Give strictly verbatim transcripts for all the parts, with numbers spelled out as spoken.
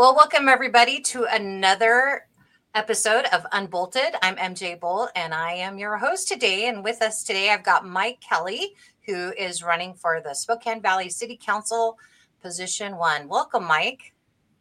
Well, welcome everybody to another episode of Unbolted. I'm M J Bolt and I am your host today. And with us today, I've got Mike Kelly, who is running for the Spokane Valley City Council position one. Welcome, Mike.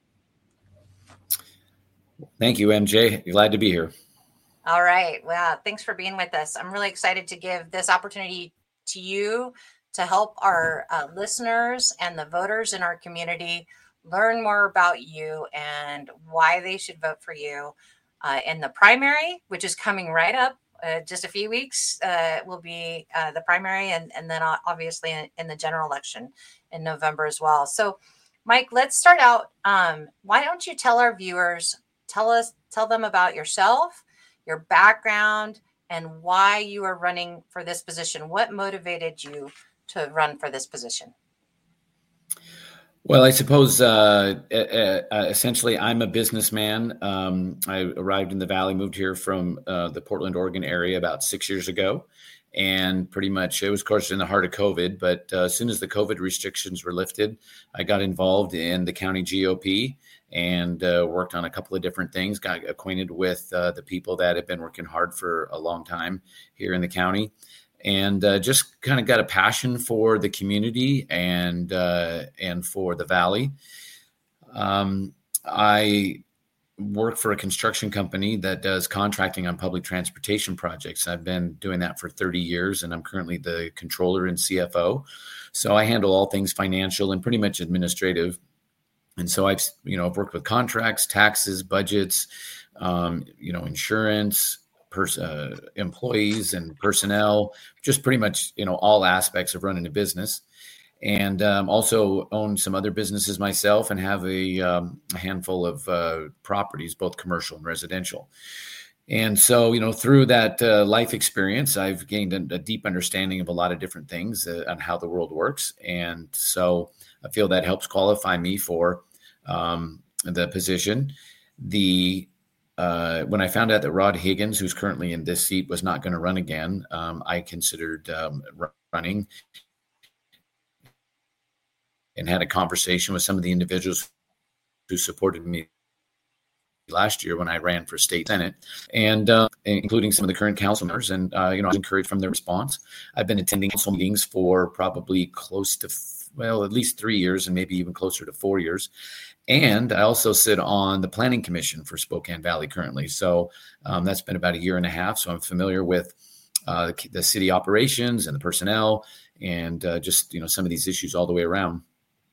Thank you, M J. Glad to be here. All right. Well, thanks for being with us. I'm really excited to give this opportunity to you to help our uh, listeners and the voters in our community learn more about you and why they should vote for you uh, in the primary, which is coming right up. Uh, just a few weeks uh, will be uh, the primary, and, and then obviously in, in the general election in November as well. So, Mike, let's start out. Um, why don't you tell our viewers, tell us, tell them about yourself, your background, and why you are running for this position. What motivated you to run for this position? Well, I suppose uh, uh, essentially I'm a businessman. Um, I arrived in the Valley, moved here from uh, the Portland, Oregon area about six years ago. And pretty much it was, of course, in the heart of COVID. But uh, as soon as the COVID restrictions were lifted, I got involved in the county G O P and uh, worked on a couple of different things, got acquainted with uh, the people that have been working hard for a long time here in the county. And uh, just kind of got a passion for the community and uh, and for the Valley. Um, I work for a construction company that does contracting on public transportation projects. I've been doing that for thirty years, and I'm currently the controller and C F O. So I handle all things financial and pretty much administrative. And so I've, you know, I've worked with contracts, taxes, budgets, um, you know, insurance, Pers- uh, employees and personnel, just pretty much, you know, all aspects of running a business. And um, also own some other businesses myself and have a, um, a handful of uh, properties, both commercial and residential. And so, you know, through that uh, life experience, I've gained a, a deep understanding of a lot of different things uh, on how the world works. And so I feel that helps qualify me for um, the position. The Uh, when I found out that Rod Higgins, who's currently in this seat, was not going to run again, um, I considered um, running and had a conversation with some of the individuals who supported me last year when I ran for state senate, and uh, including some of the current council members. And, uh, you know, I was encouraged from their response. I've been attending council meetings for probably close to, well, at least three years and maybe even closer to four years. And I also sit on the planning commission for Spokane Valley currently. So um, that's been about a year and a half. So I'm familiar with uh, the, the city operations and the personnel and uh, just, you know, some of these issues all the way around.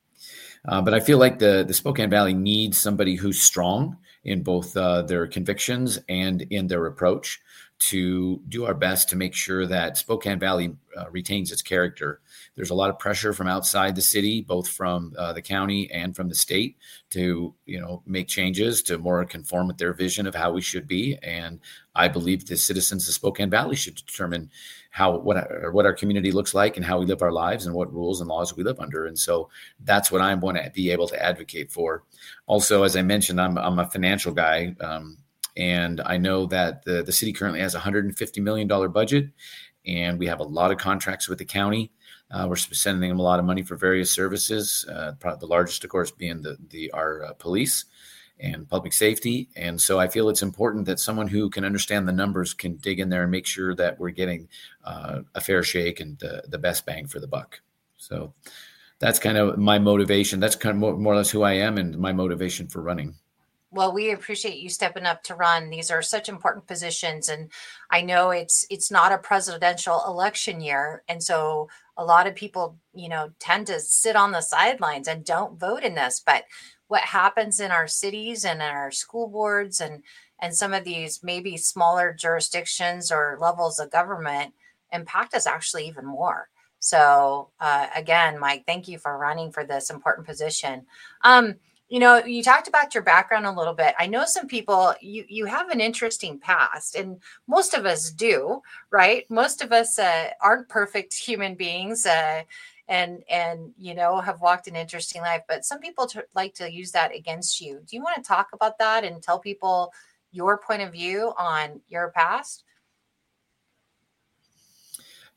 Uh, but I feel like the, the Spokane Valley needs somebody who's strong in both uh, their convictions and in their approach to do our best to make sure that Spokane Valley uh, retains its character. There's a lot of pressure from outside the city, both from uh, the county and from the state, to, you know, make changes to more conform with their vision of how we should be. And I believe the citizens of Spokane Valley should determine how what our, what our community looks like and how we live our lives and what rules and laws we live under. And so that's what I want to be able to advocate for. Also, as I mentioned, I'm I'm a financial guy. Um, And I know that the, the city currently has a one hundred fifty million dollars budget, and we have a lot of contracts with the county. Uh, we're sending them a lot of money for various services, uh, probably the largest, of course, being the, the our uh, police and public safety. And so I feel it's important that someone who can understand the numbers can dig in there and make sure that we're getting uh, a fair shake and the, the best bang for the buck. So that's kind of my motivation. That's kind of more, more or less who I am and my motivation for running. Well, we appreciate you stepping up to run. These are such important positions. And I know it's it's not a presidential election year. And so a lot of people, you know, tend to sit on the sidelines and don't vote in this. But what happens in our cities and in our school boards and and some of these maybe smaller jurisdictions or levels of government impact us actually even more. So uh, again, Mike, thank you for running for this important position. Um, You know, you talked about your background a little bit. I know some people, you you have an interesting past, and most of us do, right? Most of us uh, aren't perfect human beings, uh, and and you know have walked an interesting life. But some people t- like to use that against you. Do you want to talk about that and tell people your point of view on your past?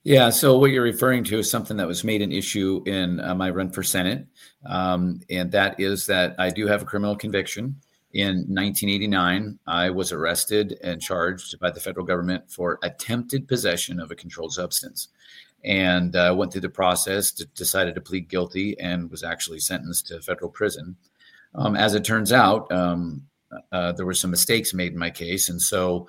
Yeah. So what you're referring to is something that was made an issue in uh, my run for Senate. Um, and that is that I do have a criminal conviction. In nineteen eighty-nine, I was arrested and charged by the federal government for attempted possession of a controlled substance, and uh, went through the process, to, decided to plead guilty, and was actually sentenced to federal prison. Um, as it turns out, um, uh, there were some mistakes made in my case. And so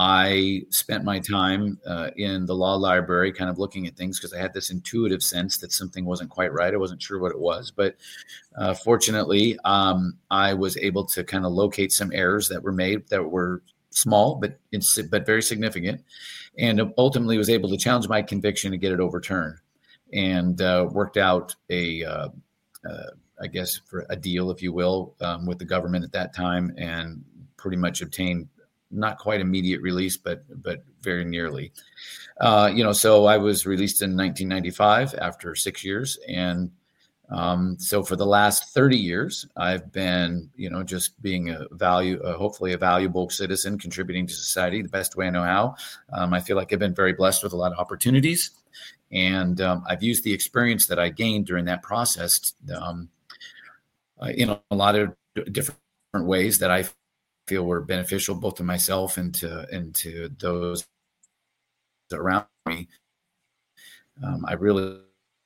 I spent my time uh, in the law library kind of looking at things because I had this intuitive sense that something wasn't quite right. I wasn't sure what it was. But uh, fortunately, um, I was able to kind of locate some errors that were made that were small, but, but very significant. And ultimately was able to challenge my conviction and get it overturned, and uh, worked out a uh, uh, I guess, for a deal, if you will, um, with the government at that time, and pretty much obtained not quite immediate release, but but very nearly. Uh, you know, so I was released in nineteen ninety-five after six years, and um, so for the last thirty years, I've been, you know, just being a value, uh, hopefully a valuable citizen, contributing to society the best way I know how. Um, I feel like I've been very blessed with a lot of opportunities, and um, I've used the experience that I gained during that process. Um, Uh, in a lot of different ways that I feel were beneficial both to myself and to and to those around me. Um, I really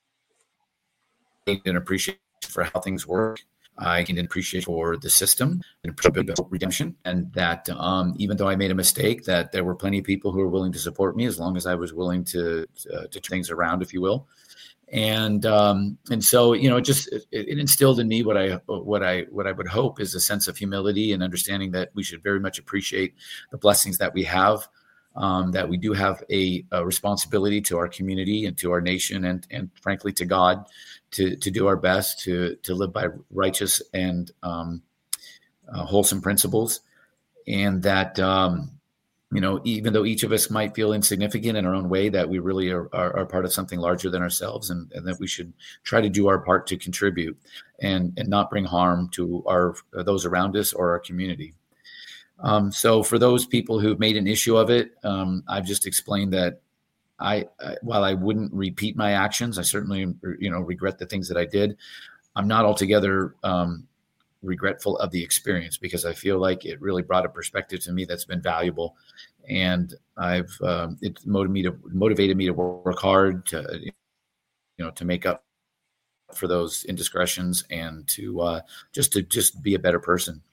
gained an appreciation for how things work. I gained an appreciation for the system and redemption, and that um, even though I made a mistake, that there were plenty of people who were willing to support me as long as I was willing to uh, to turn things around, if you will. And um, and so, you know, it just it, it instilled in me what I what I what I would hope is a sense of humility and understanding that we should very much appreciate the blessings that we have, um, that we do have a, a responsibility to our community and to our nation, and and frankly to God, to to do our best to to live by righteous and um, uh, wholesome principles, and that. Um, You know, even though each of us might feel insignificant in our own way, that we really are, are, are part of something larger than ourselves, and, and that we should try to do our part to contribute and, and not bring harm to our those around us or our community. Um, so for those people who've made an issue of it, um, I've just explained that I, I, while I wouldn't repeat my actions, I certainly, you know, regret the things that I did. I'm not altogether um, regretful of the experience, because I feel like it really brought a perspective to me that's been valuable. And I've, um, it motivated me to motivated me to work hard to, you know, to make up for those indiscretions, and to uh, just to just be a better person.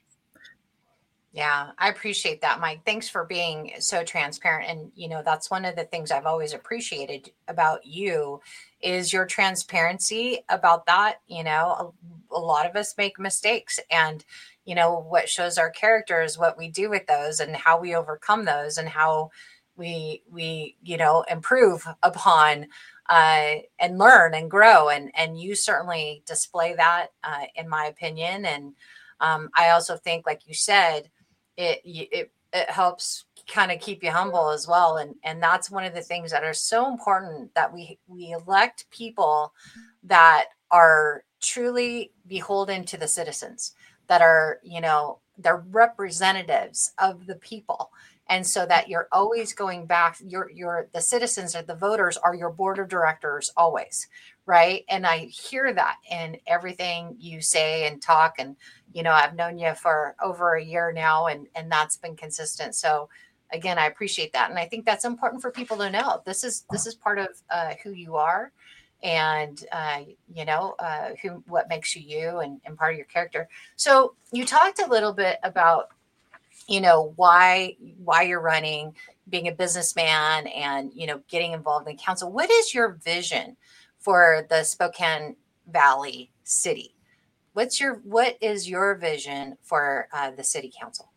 Yeah, I appreciate that, Mike. Thanks for being so transparent. And, you know, that's one of the things I've always appreciated about you is your transparency about that. You know, a, a lot of us make mistakes, and, you know, what shows our character is what we do with those and how we overcome those and how we, we, you know, improve upon uh, and learn and grow. And, and you certainly display that, uh, in my opinion. And um, I also think, like you said, it it it helps kind of keep you humble as well, and and that's one of the things that are so important, that we we elect people that are truly beholden to the citizens, that are, you know, they're representatives of the people. And so that you're always going back, your your the citizens or the voters are your board of directors always, right? And I hear that in everything you say and talk. And you know, I've known you for over a year now, and and that's been consistent. So again, I appreciate that, and I think that's important for people to know. This is this is part of uh, who you are, and uh, you know, uh, who what makes you you, and, and part of your character. So you talked a little bit about, you know, why why you're running, being a businessman, and, you know, getting involved in council. What is your vision for the Spokane Valley City? What's your what is your vision for uh, the city council?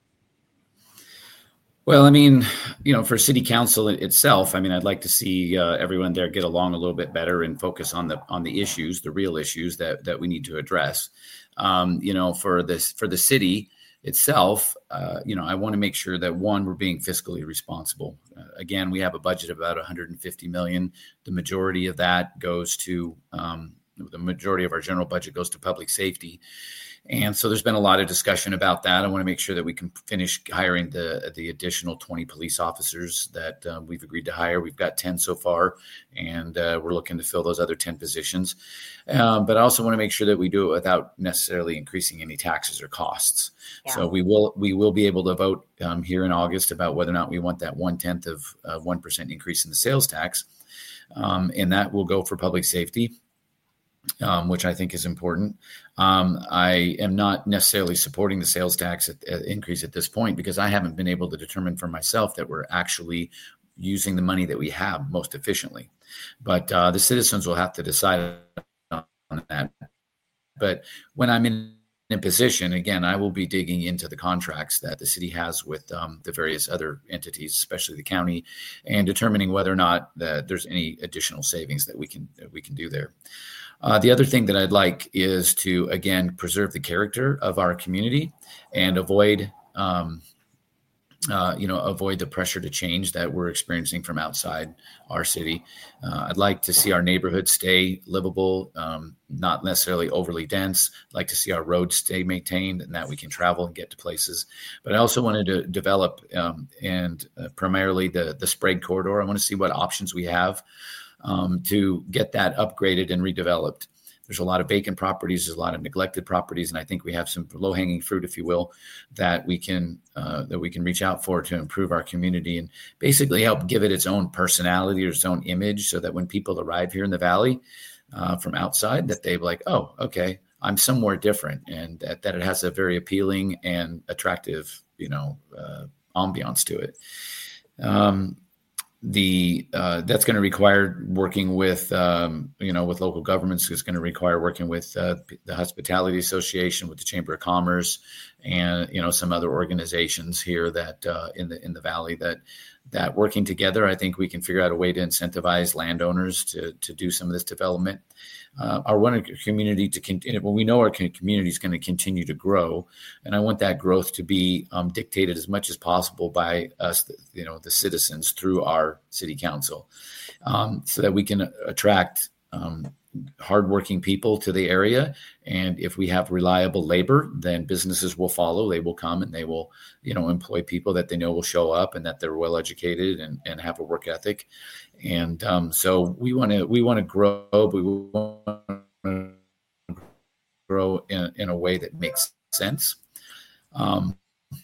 Well, I mean, you know, for city council itself, I mean, I'd like to see uh, everyone there get along a little bit better and focus on the on the issues, the real issues that that we need to address. Um, you know, for this for the city itself, uh, you know, I want to make sure that, one, we're being fiscally responsible. Uh, again, we have a budget of about one hundred fifty million dollars. The majority of that goes to um, the majority of our general budget goes to public safety. And so there's been a lot of discussion about that. I want to make sure that we can finish hiring the the additional twenty police officers that uh, we've agreed to hire. We've got ten so far, and uh, we're looking to fill those other ten positions. Um, but I also want to make sure that we do it without necessarily increasing any taxes or costs. Yeah. So we will we will be able to vote um, here in August about whether or not we want that one tenth of uh, one percent increase in the sales tax, um, and that will go for public safety. Um, which I think is important. Um, I am not necessarily supporting the sales tax at, at increase at this point because I haven't been able to determine for myself that we're actually using the money that we have most efficiently. But uh, the citizens will have to decide on that. But when I'm in a position, again, I will be digging into the contracts that the city has with um, the various other entities, especially the county, and determining whether or not that there's any additional savings that we can that we can do there. Uh, the other thing that I'd like is to, again, preserve the character of our community and avoid, um, uh, you know, avoid the pressure to change that we're experiencing from outside our city. Uh, I'd like to see our neighborhood stay livable, um, not necessarily overly dense. I'd like to see our roads stay maintained and that we can travel and get to places. But I also wanted to develop um, and uh, primarily the, the Sprague corridor. I want to see what options we have Um, to get that upgraded and redeveloped. There's a lot of vacant properties, there's a lot of neglected properties, and I think we have some low-hanging fruit, if you will, that we can uh, that we can reach out for to improve our community and basically help give it its own personality or its own image, so that when people arrive here in the valley uh, from outside, that they're like, oh, okay, I'm somewhere different, and that, that it has a very appealing and attractive, you know, uh, ambiance to it. Um, The uh, that's going to require working with um, you know with local governments. It's going to require working with uh, the Hospitality Association, with the Chamber of Commerce, and you know some other organizations here that uh, in the in the valley that that working together. I think we can figure out a way to incentivize landowners to to do some of this development. Uh, I want a community to continue. Well, we know our community is going to continue to grow, and I want that growth to be um, dictated as much as possible by us, you know, the citizens through our city council, um, so that we can attract um, hardworking people to the area. And if we have reliable labor, then businesses will follow. They will come and they will, you know, employ people that they know will show up and that they're well educated and, and have a work ethic. And um, so we want to we want to grow, but we want to grow in, in a way that makes sense. Um,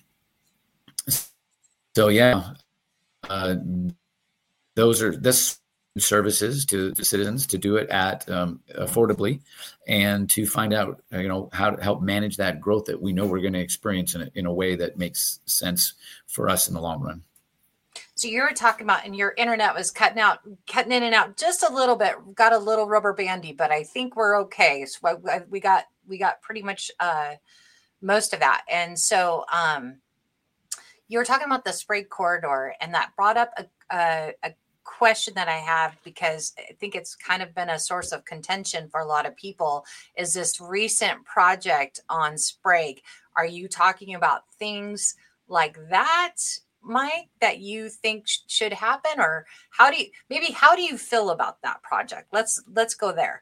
so yeah, uh, those are this services to, to citizens to do it at um, affordably, and to find out you know how to help manage that growth that we know we're going to experience in a, in a way that makes sense for us in the long run. So you were talking about, and your internet was cutting out, cutting in and out just a little bit. Got a little rubber bandy, but I think we're okay. So I, we got we got pretty much uh, most of that. And so um, you were talking about the Sprague corridor, and that brought up a, a, a question that I have, because I think it's kind of been a source of contention for a lot of people. Is this recent project on Sprague? Are you talking about things like that, Mike, that you think sh- should happen, or how do you maybe how do you feel about that project? Let's let's go there.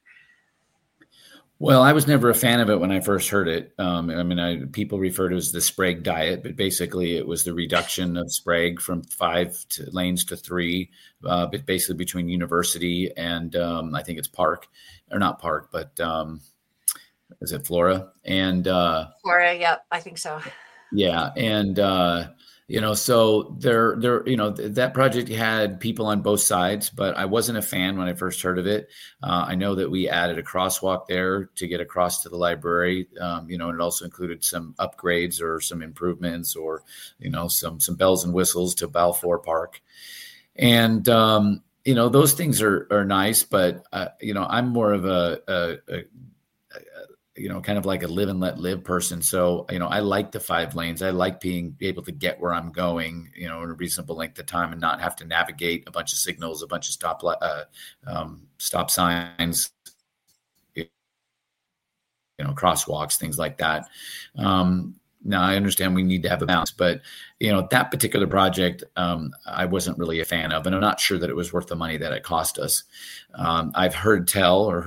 Well, I was never a fan of it when I first heard it. Um, I mean, I, people refer to it as the Sprague diet, but basically it was the reduction of Sprague from five to lanes to three, uh, but basically between University and um, I think it's Park, or not Park, but um, is it Flora? And uh, Flora, yep, I think so. Yeah, and uh, you know, so there, there, you know, th- that project had people on both sides, but I wasn't a fan when I first heard of it. Uh, I know that we added a crosswalk there to get across to the library, um, you know, and it also included some upgrades or some improvements, or you know, some some bells and whistles to Balfour Park, and um, you know, those things are are nice, but uh, you know, I'm more of a, a, a, a you know, kind of like a live and let live person. So, you know, I like the five lanes. I like being able to get where I'm going, you know, in a reasonable length of time and not have to navigate a bunch of signals, a bunch of stop, uh, um, stop signs, you know, crosswalks, things like that. Um, now I understand we need to have a balance, but you know, that particular project, um, I wasn't really a fan of, and I'm not sure that it was worth the money that it cost us. Um, I've heard tell or heard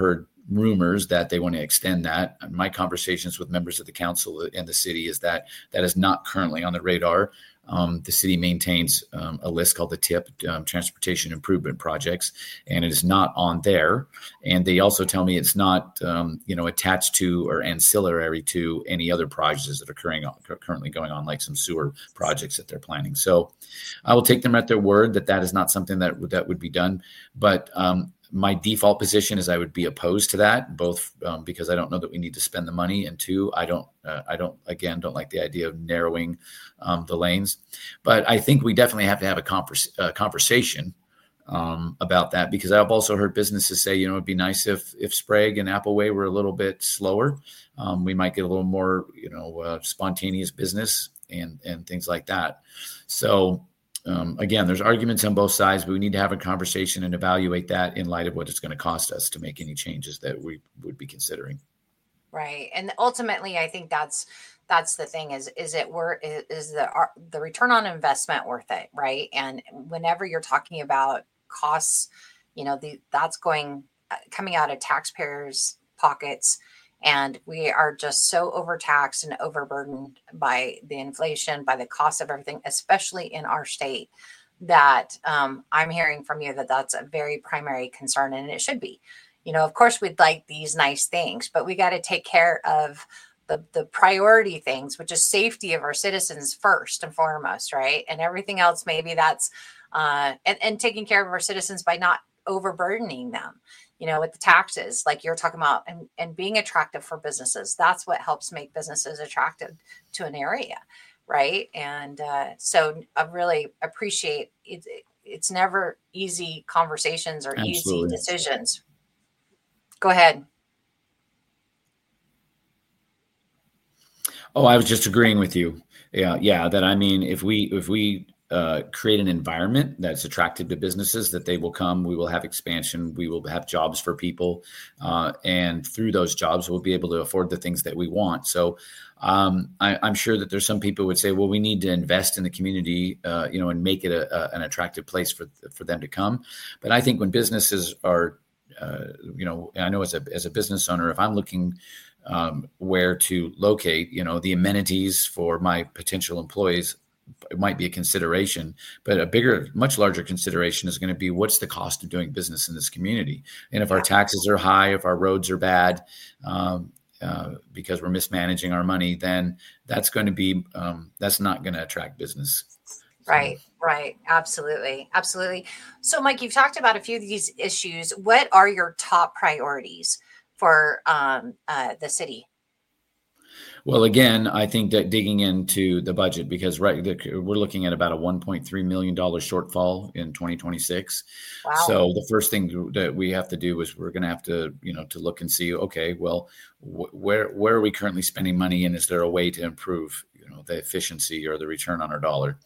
rumors that they want to extend that. My conversations with members of the council and the city is that that is not currently on the radar. Um, the city maintains um, a list called the T I P, um, Transportation Improvement Projects, and it is not on there. And they also tell me it's not, um, you know, attached to or ancillary to any other projects that are currently currently going on, like some sewer projects that they're planning. So I will take them at their word that that is not something that that would be done. But um, my default position is I would be opposed to that, both um, because I don't know that we need to spend the money, and two, I don't, uh, I don't, again, don't like the idea of narrowing um, the lanes. But I think we definitely have to have a converse, uh, conversation um, about that, because I've also heard businesses say, you know, it'd be nice if if Sprague and Appleway were a little bit slower. Um, we might get a little more, you know, uh, spontaneous business and and things like that. So. Um, again, there's arguments on both sides, but we need to have a conversation and evaluate that in light of what it's going to cost us to make any changes that we would be considering. Right. And ultimately, I think that's that's the thing is, is it worth, is the, the return on investment worth it? Right. And whenever you're talking about costs, you know, the, that's going, coming out of taxpayers' pockets. And we are just so overtaxed and overburdened by the inflation, by the cost of everything, especially in our state, that um, I'm hearing from you that that's a very primary concern, and it should be. You know, of course, we'd like these nice things, but we got to take care of the, the priority things, which is safety of our citizens first and foremost, right? And everything else, maybe that's, uh, and, and taking care of our citizens by not overburdening them. You know, with the taxes, like you're talking about, and, and being attractive for businesses. That's what helps make businesses attractive to an area, right? And uh, so I really appreciate it. It's never easy conversations or Absolutely. Easy decisions. Go ahead. Oh, I was just agreeing with you. Yeah, yeah. That I mean, if we if we uh, create an environment that's attractive to businesses, that they will come. We will have expansion. We will have jobs for people, uh, and through those jobs, we'll be able to afford the things that we want. So, um, I, I'm sure that there's some people who would say, well, we need to invest in the community, uh, you know, and make it a, a, an attractive place for for them to come. But I think when businesses are, uh, you know, I know as a as a business owner, if I'm looking um, where to locate, you know, the amenities for my potential employees, it might be a consideration, but a bigger, much larger consideration is going to be what's the cost of doing business in this community. And if our taxes are high, if our roads are bad, um, uh, because we're mismanaging our money, then that's going to be, um, that's not going to attract business. Right, right. Absolutely. Absolutely. So Mike, you've talked about a few of these issues. What are your top priorities for um, uh, the city? Well, again, I think that digging into the budget, because right, the, we're looking at about a one point three million dollars shortfall in twenty twenty-six. Wow. So the first thing that we have to do is we're going to have to, you know, to look and see, okay, well, wh- where where are we currently spending money, and is there a way to improve, you know, the efficiency or the return on our dollar?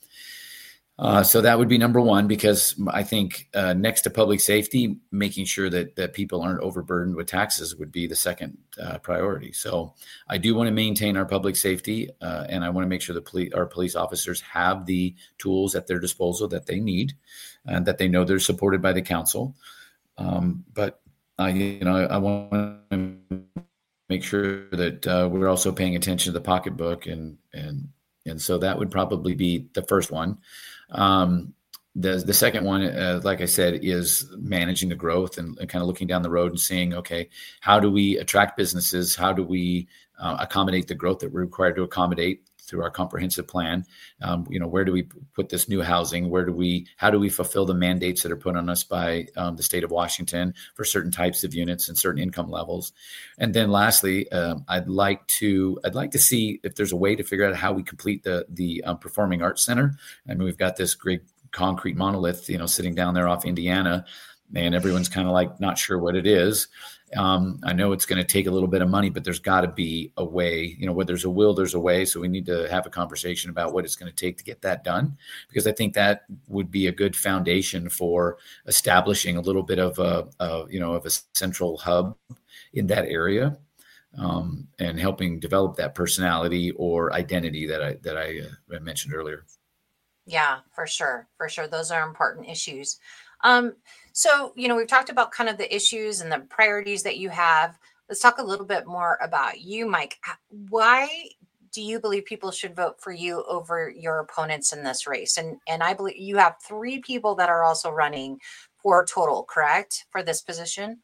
Uh, so that would be number one, because I think uh, next to public safety, making sure that that people aren't overburdened with taxes would be the second uh, priority. So I do want to maintain our public safety, uh, and I want to make sure the police, our police officers have the tools at their disposal that they need, and that they know they're supported by the council. Um, but I, you know, I, I want to make sure that uh, we're also paying attention to the pocketbook, and and and so that would probably be the first one. Um, the the second one, uh, like I said, is managing the growth and, and kind of looking down the road and seeing, okay, how do we attract businesses? How do we uh, accommodate the growth that we're required to accommodate through our comprehensive plan? Um, you know, where do we put this new housing? Where do we, how do we fulfill the mandates that are put on us by um, the state of Washington for certain types of units and certain income levels? And then lastly, um, I'd like to, I'd like to see if there's a way to figure out how we complete the, the um, Performing Arts Center. I mean, we've got this great concrete monolith, you know, sitting down there off Indiana, and everyone's kind of like not sure what it is. Um, I know it's going to take a little bit of money, but there's got to be a way, you know, where there's a will, there's a way. So we need to have a conversation about what it's going to take to get that done, because I think that would be a good foundation for establishing a little bit of a, a you know, of a central hub in that area, um, and helping develop that personality or identity that I, that I, uh, I mentioned earlier. Yeah, for sure. For sure. Those are important issues. Um, So, you know, we've talked about kind of the issues and the priorities that you have. Let's talk a little bit more about you, Mike. H- Why do you believe people should vote for you over your opponents in this race? And and I believe you have three people that are also running for total, correct, for this position?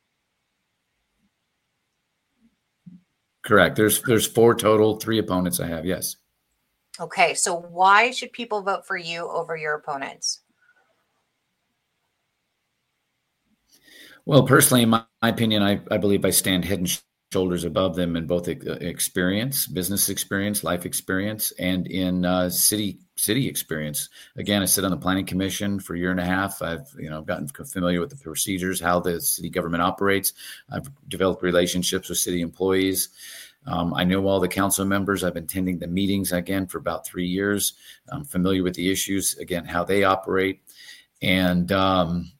Correct. There's there's four total, three opponents I have. Yes. Okay, so why should people vote for you over your opponents? Well, personally, in my, my opinion, I, I believe I stand head and shoulders above them in both e- experience, business experience, life experience, and in uh, city city experience. Again, I sit on the planning commission for a year and a half. I've you know gotten familiar with the procedures, how the city government operates. I've developed relationships with city employees. Um, I know all the council members. I've been attending the meetings again for about three years. I'm familiar with the issues, again, how they operate. And um,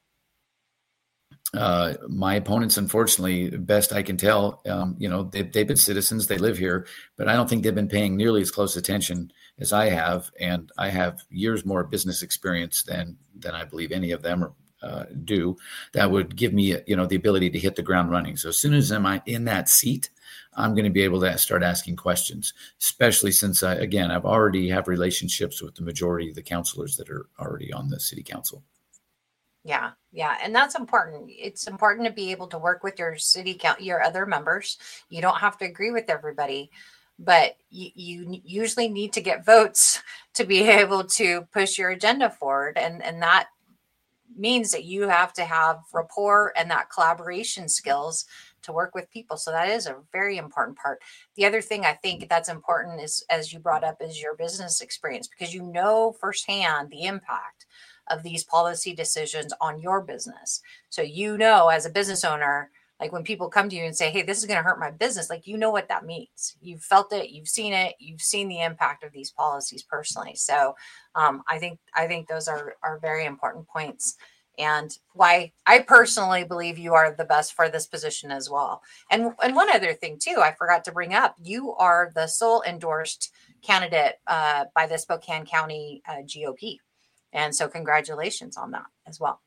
uh, my opponents, unfortunately, best I can tell, um, you know, they've, they've been citizens, they live here, but I don't think they've been paying nearly as close attention as I have. And I have years more business experience than, than I believe any of them uh, do. That would give me, you know, the ability to hit the ground running. So as soon as I'm in that seat, I'm going to be able to start asking questions, especially since I, again, I've already have relationships with the majority of the councilors that are already on the city council. Yeah, yeah, and that's important. It's important to be able to work with your city count, your other members. You don't have to agree with everybody, but you, you usually need to get votes to be able to push your agenda forward, and and that means that you have to have rapport and that collaboration skills to work with people. So that is a very important part. The other thing I think that's important is, as you brought up, is your business experience, because you know firsthand the impact of these policy decisions on your business. So you know, as a business owner, like when people come to you and say, hey, this is going to hurt my business, like, you know what that means. You've felt it, you've seen it, you've seen the impact of these policies personally. So um, I think I think those are are very important points, and why I personally believe you are the best for this position as well. And and one other thing too, I forgot to bring up, you are the sole endorsed candidate uh, by the Spokane County uh, G O P. And so congratulations on that as well.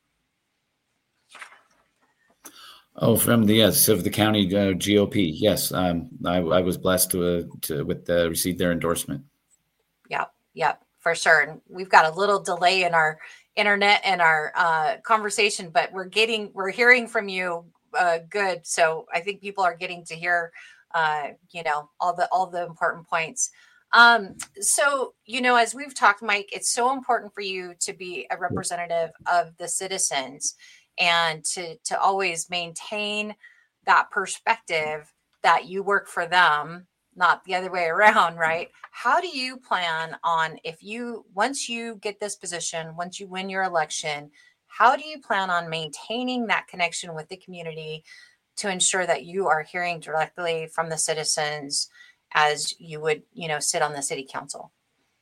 Oh, from the yes of the county uh, G O P. Yes, um, I, I was blessed to uh, to with uh, receive their endorsement. Yep, yep, for sure. And we've got a little delay in our internet and our uh, conversation, but we're getting we're hearing from you uh, good. So I think people are getting to hear, uh, you know, all the all the important points. Um, so you know, as we've talked, Mike, it's so important for you to be a representative of the citizens and to to always maintain that perspective that you work for them, not the other way around, right? How do you plan on, if you, once you get this position, once you win your election, how do you plan on maintaining that connection with the community to ensure that you are hearing directly from the citizens as you would, you know, sit on the city council?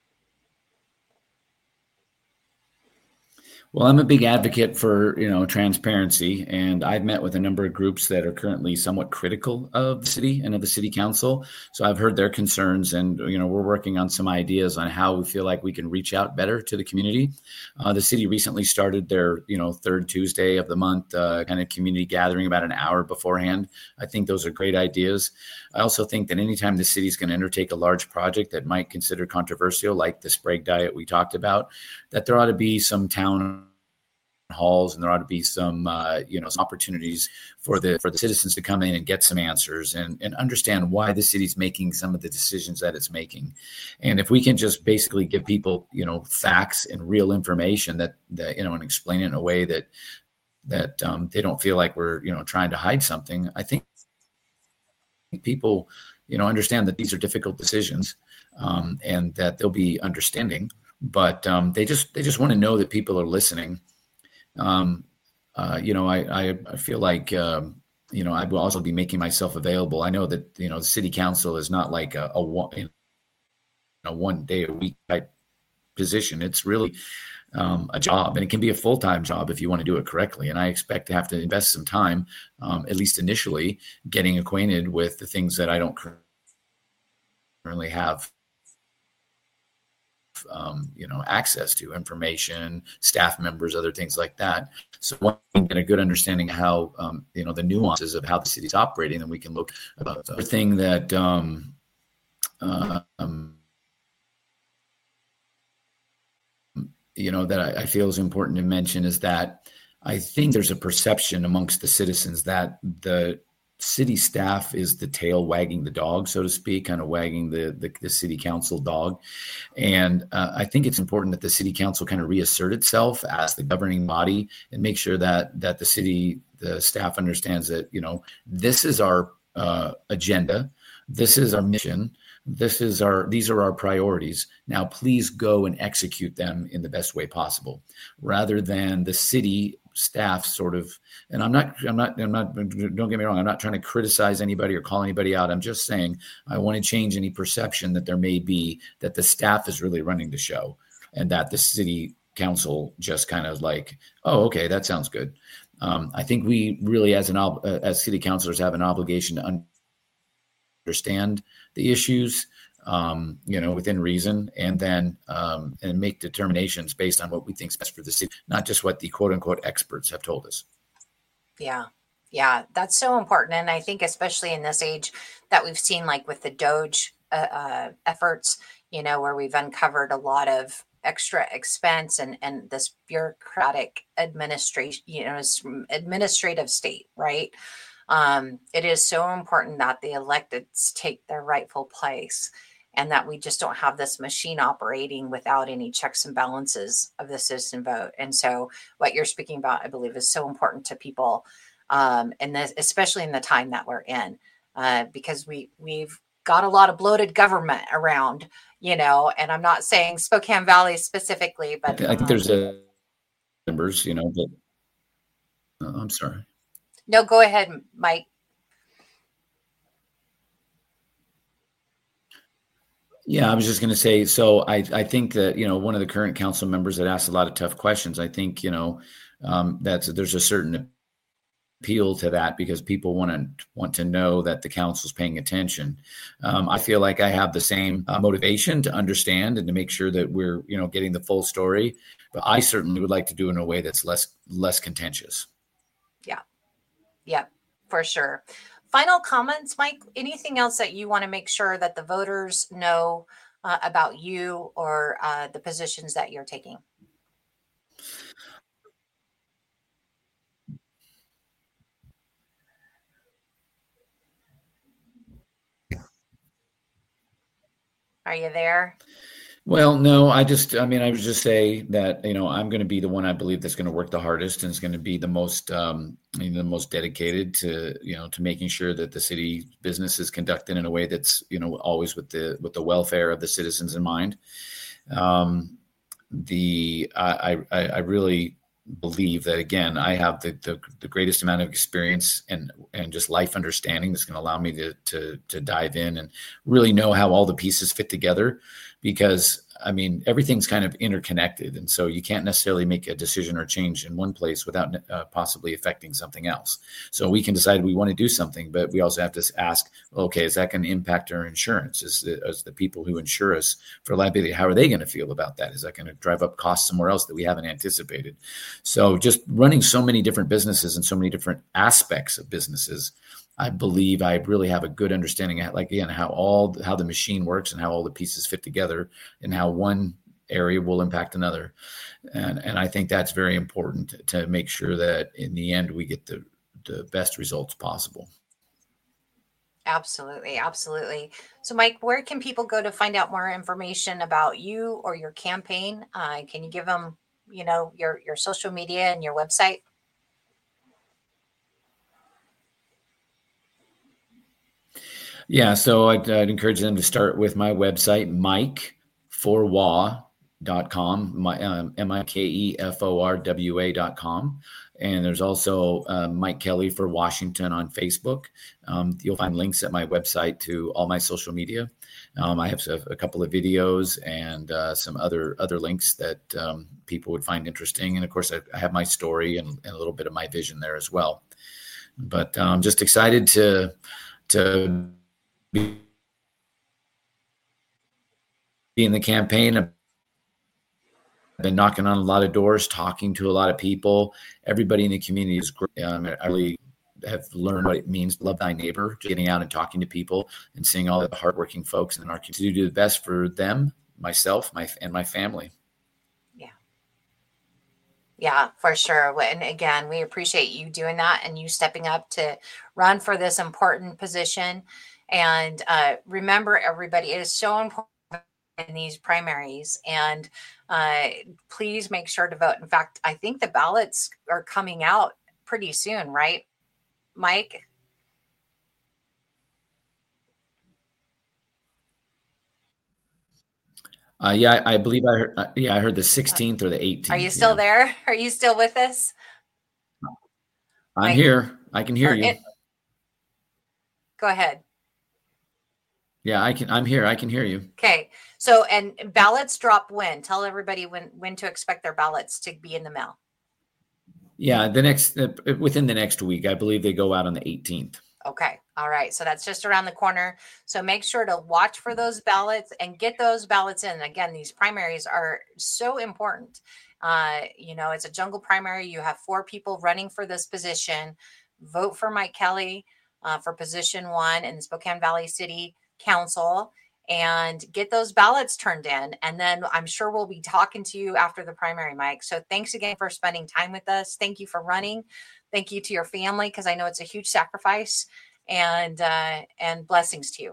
Well, I'm a big advocate for, you know, transparency, and I've met with a number of groups that are currently somewhat critical of the city and of the city council. So I've heard their concerns, and, you know, we're working on some ideas on how we feel like we can reach out better to the community. Uh, the city recently started their, you know, third Tuesday of the month uh, kind of community gathering about an hour beforehand. I think those are great ideas. I also think that anytime the city is going to undertake a large project that might consider controversial, like the Sprague diet we talked about, that there ought to be some town halls, and there ought to be some, uh, you know, some opportunities for the for the citizens to come in and get some answers and, and understand why the city's making some of the decisions that it's making. And if we can just basically give people, you know, facts and real information that, that you know, and explain it in a way that that um, they don't feel like we're, you know, trying to hide something, I think people, you know, understand that these are difficult decisions, um, and that they'll be understanding. But um, they just they just want to know that people are listening. Um, uh, you know, I, I, I feel like, um, you know, I will also be making myself available. I know that, you know, the city council is not like a, a one, you know, one day a week type position. It's really um, a job, and it can be a full-time job if you want to do it correctly. And I expect to have to invest some time, um, at least initially, getting acquainted with the things that I don't currently have um, you know, access to information, staff members, other things like that. So once we get a good understanding of how, um, you know, the nuances of how the city's operating, then we can look about the thing that, um, uh, um, you know, that I, I feel is important to mention is that I think there's a perception amongst the citizens that the city staff is the tail wagging the dog, so to speak, kind of wagging the, the, the city council dog. And uh, I think it's important that the city council kind of reassert itself as the governing body and make sure that that the city, the staff understands that, you know, this is our uh, agenda. This is our mission. This is our, these are our priorities. Now, please go and execute them in the best way possible, rather than the city staff sort of, and I'm not, I'm not, I'm not, don't get me wrong. I'm not trying to criticize anybody or call anybody out. I'm just saying, I want to change any perception that there may be that the staff is really running the show and that the city council just kind of like, oh, okay, that sounds good. Um, I think we really, as an, ob- uh, as city councilors, have an obligation to un- understand the issues, um, you know, within reason, and then um, and make determinations based on what we think is best for the city, not just what the quote unquote experts have told us. Yeah. Yeah. That's so important. And I think especially in this age that we've seen, like with the Doge uh, uh, efforts, you know, where we've uncovered a lot of extra expense and, and this bureaucratic administration, you know, administrative state, right? Um, it is so important that the electeds take their rightful place and that we just don't have this machine operating without any checks and balances of the citizen vote. And so what you're speaking about, I believe, is so important to people, um, and this, especially in the time that we're in, uh, because we, we've got a lot of bloated government around, you know, and I'm not saying Spokane Valley specifically, but I think, um, there's a numbers, you know, but uh, I'm sorry. No, go ahead, Mike. Yeah, I was just going to say, so I, I think that, you know, one of the current council members that asked a lot of tough questions, I think, you know, um, that's, there's a certain appeal to that because people want to want to know that the council's paying attention. Um, I feel like I have the same uh, motivation to understand and to make sure that we're, you know, getting the full story, but I certainly would like to do it in a way that's less, less contentious. Yeah. Yep, for sure. Final comments, Mike? Anything else that you want to make sure that the voters know uh, about you or uh, the positions that you're taking? Are you there? Well, no, I just, I mean, I would just say that, you know, I'm going to be the one I believe that's going to work the hardest and is going to be the most, um, you know, the most dedicated to, you know, to making sure that the city business is conducted in a way that's, you know, always with the, with the welfare of the citizens in mind. Um, the, I, I, I really believe that, again, I have the, the, the greatest amount of experience and, and just life understanding that's going to allow me to, to, to dive in and really know how all the pieces fit together. Because, I mean, everything's kind of interconnected. And so you can't necessarily make a decision or change in one place without uh, possibly affecting something else. So we can decide we want to do something, but we also have to ask, okay, is that going to impact our insurance? Is the, is the people who insure us for liability, how are they going to feel about that? Is that going to drive up costs somewhere else that we haven't anticipated? So just running so many different businesses and so many different aspects of businesses, I believe I really have a good understanding of, like, again, how all how the machine works and how all the pieces fit together and how one area will impact another. And and I think that's very important to make sure that in the end we get the, the best results possible. Absolutely. Absolutely. So, Mike, where can people go to find out more information about you or your campaign? Uh, can you give them, you know, your, your social media and your website? Yeah, so I'd, I'd encourage them to start with my website, mike forwa dot com, my, um, M I K E F O R W A dot com. And there's also uh, Mike Kelly for Washington on Facebook. Um, you'll find links at my website to all my social media. Um, I have a, a couple of videos and uh, some other other links that um, people would find interesting. And of course, I, I have my story and, and a little bit of my vision there as well. But I'm um, just excited to to be in the campaign been knocking on a lot of doors, talking to a lot of people. Everybody in the community is great. Um, I really have learned what it means to love thy neighbor, getting out and talking to people and seeing all the hardworking folks in our community to do the best for them, myself, my and my family. Yeah. Yeah, for sure. And again, we appreciate you doing that and you stepping up to run for this important position. And uh, remember, everybody, it is so important in these primaries. And uh, please make sure to vote. In fact, I think the ballots are coming out pretty soon, right, Mike? Uh, yeah, I, I believe I heard. Uh, yeah, I heard the sixteenth or the eighteenth. Are you still yeah. there? Are you still with us? I'm Mike? here. I can hear Or you. it, go ahead. Yeah, I can. I'm here. I can hear you. Okay. So, and ballots drop when? Tell everybody when when to expect their ballots to be in the mail. Yeah, the next uh, within the next week, I believe they go out on the eighteenth. Okay. All right. So that's just around the corner. So make sure to watch for those ballots and get those ballots in. Again, these primaries are so important. Uh, you know, it's a jungle primary. You have four people running for this position. Vote for Mike Kelly uh, for position one in the Spokane Valley City Council and get those ballots turned in. And then I'm sure we'll be talking to you after the primary, Mike. So thanks again for spending time with us. Thank you for running. Thank you to your family, because I know it's a huge sacrifice, and uh, and blessings to you.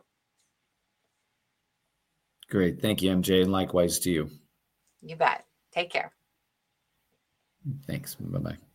Great. Thank you, M J. And likewise to you. You bet. Take care. Thanks. Bye-bye.